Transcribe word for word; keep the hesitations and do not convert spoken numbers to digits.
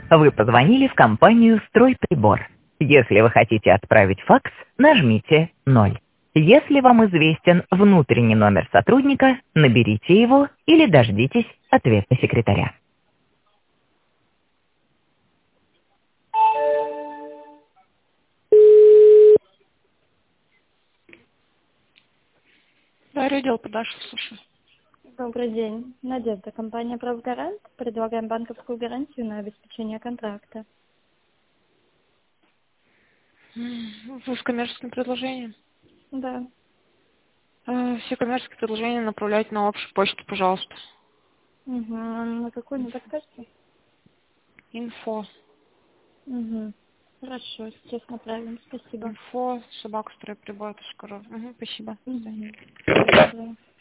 Вы позвонили в компанию «Стройприбор». Если вы хотите отправить факс, нажмите ноль. Если вам известен внутренний номер сотрудника, наберите его или дождитесь ответа секретаря. Да, отдел продаж, слушай. Добрый день. Надежда, компания «Правгарант». Предлагаем банковскую гарантию на обеспечение контракта. М, Вы с коммерческим предложением? Да. Э, Все коммерческие предложения направляйте на общую почту, пожалуйста. Угу. На какой, не подскажете? Инфо. Угу. Хорошо, сейчас направим. Спасибо. Инфо, собака, стройприбор, точка ру. Угу, спасибо. Угу. Всего доброго.